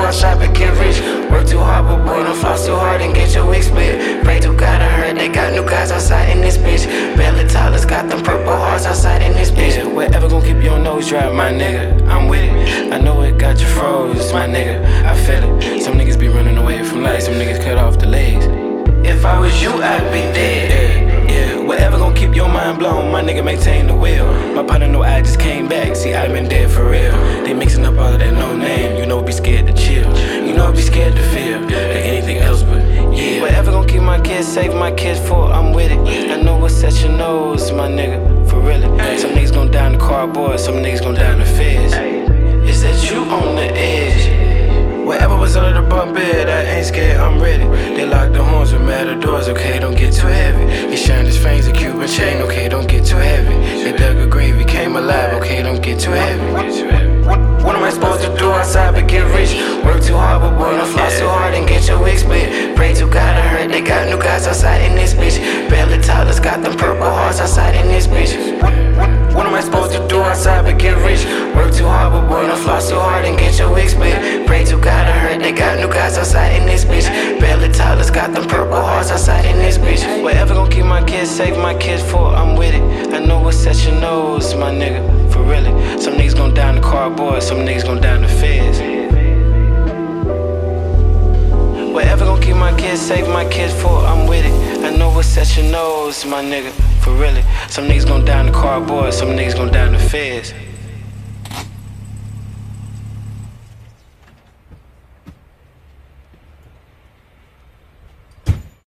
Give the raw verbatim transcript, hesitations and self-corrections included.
outside but get rich. Work too hard, but boy, don't floss too hard and get your wig split. Pray to God, I heard they got new guys outside in this bitch. Belly Tyler's got them purple hearts outside in this bitch. Yeah, whatever gon' keep your nose dry, my nigga, I'm with it. I know it got you froze, my nigga, I feel it. Some niggas be running away from life, some niggas cut off the legs. If I was you, I'd be dead. Yeah, yeah, whatever gon' keep your mind blown, my nigga maintain the will. My partner know I just came back, see I been dead for real. They mixing up all of that no name, you know be scared to chill. You know be scared to feel, like anything else but yeah. Whatever gon' keep my kids safe, my kids for, I'm with it. I know what set your nose, my nigga, for real. Some niggas gon' die in the cardboard, some niggas gon' die in the feds. Is that you on the edge? Whatever was under the bunk bed, I ain't scared, I'm ready. They locked the horns with matadors, okay, don't get too heavy. He shined his fangs, a Cuban chain, okay, don't get too heavy. They dug a grave, he came alive, okay, don't get too heavy. What, what am I supposed to do outside but get rich? Work too hard, but boy, don't floss too hard and get your wig split. Pray to God, I heard they got new guys outside in this bitch. Belly Tyler's got them purple hearts outside in this bitch. What, what, what am I supposed to do outside but get rich? Work too hard, but boy, don't floss too hard and get your wig split. Pray to God, I heard they got new guys outside in this bitch. Belly Tyler's got them purple hearts outside in this bitch. Whatever gon' keep my kids safe, my kids for, I'm with it. I know what set your nose, my nigga, for really. Some niggas gon' die in the cardboard, some niggas gon' die in the feds. Whatever gon' keep my kids safe, my kids for, I'm with it. I know what set your nose, my nigga, for really. Some niggas gon' die in the cardboard, some niggas gon' die in the feds.